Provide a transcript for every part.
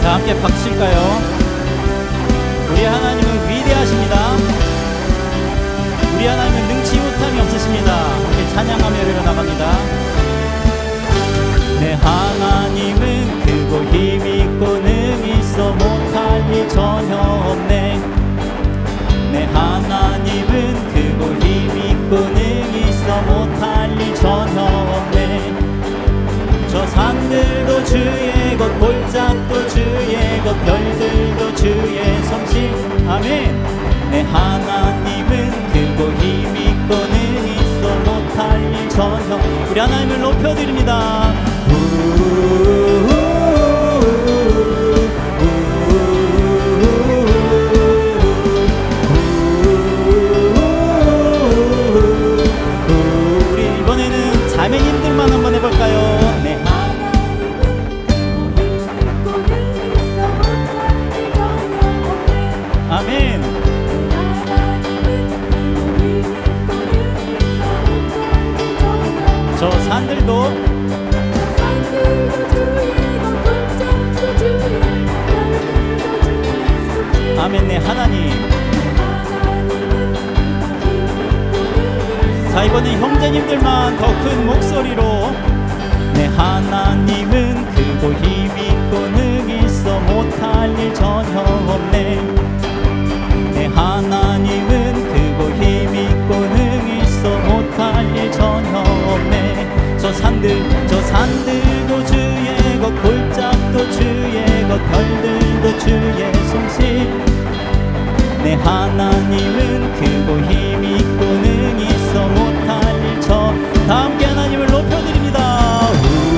자, 함께 박수칠까요? 우리 하나님은 위대하십니다. 우리 하나님은 능치 못함이 없으십니다. 함께 찬양하며 흘러나갑니다. 내 하나님은 크고 힘있고 능히 있어 못할 일 전혀 없네. 내 하나님은 크고 힘있고 능히 있어 못할 일 전혀 없네. 저 산들도 주의 것, 골짜기도 주의 것, 별들도 주의 솜씨. 아멘. 내 하나님은 크고 힘있고 능히 있어 못할 일 전혀. 우리 하나님을 높여드립니다. 우리 이번에는 자매님들만 한번 해볼까요? 네. 아멘. 저 산들도 아멘. 네 하나님. 자, 이번에 형제님들만 더 큰 목소리로 내 하나님은 크고 힘있고 능히 있어 못할 일 전혀 없네. 내 하나님은 크고 힘있고 능히 있어 못할 일 전혀 없네. 저 산들도 주의 것, 골짜기도 주의 것, 별들도 주의 솜씨. 내 하나님은 크고 힘있고 능히 있어 못할 일 저. 다 함께 하나님을 높여드립니다.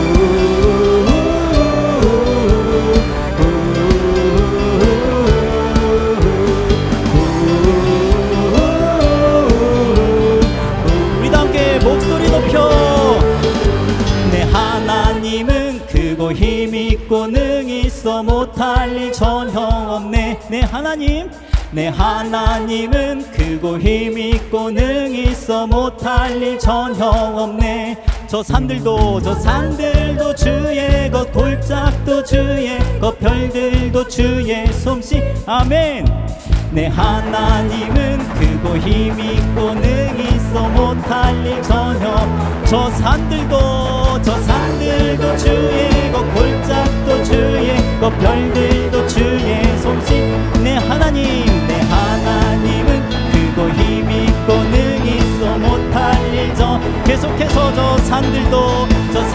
우리 다 함께 목소리 높여. 내 하나님은 크고 힘있고 능히 있어 못할 일 전혀 없네. 내 하나님. 내 하나님은 크고 힘있고 능히 있어 못할 일 전혀 없네. 저 산들도 주의 것, 골짜기도 주의 것, 별들도 주의 솜씨. 아멘. 내 하나님은 크고 힘있고 능히 있어 못할 일 전혀. 저 산들도 주의 것, 골짜기도 주의 것, 별들도 주의 솜씨. 내 하나님. 내 하나님은 크고 힘있고 능히 있어 못할 일 저. 계속해서 저 산들도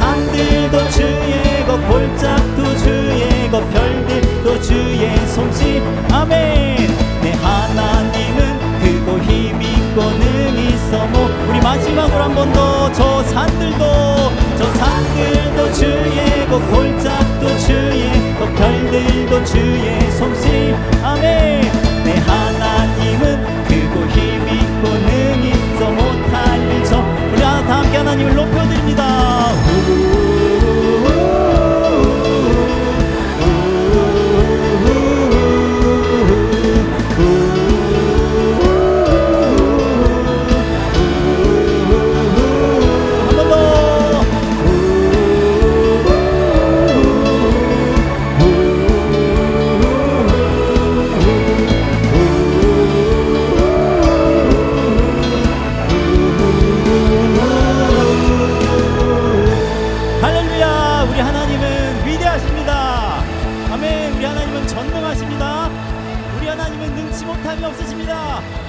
주의 것, 골짜기도 주의 것, 별들도 주의 솜씨. 아멘. 내 하나님은 크고 힘있고 능히 있어 못. 우리 마지막으로 한 번 더. 저 산들도 주의 것, 골짜기도 주의 것, 별들도 주의 솜씨. 아멘. 내 하나님은 크고 힘있고 능히 있어 못할 일 저. 우리 다 함께 하나님을 높여드립니다. 전능하십니다. 우리 하나님은 능치 못함이 없으십니다.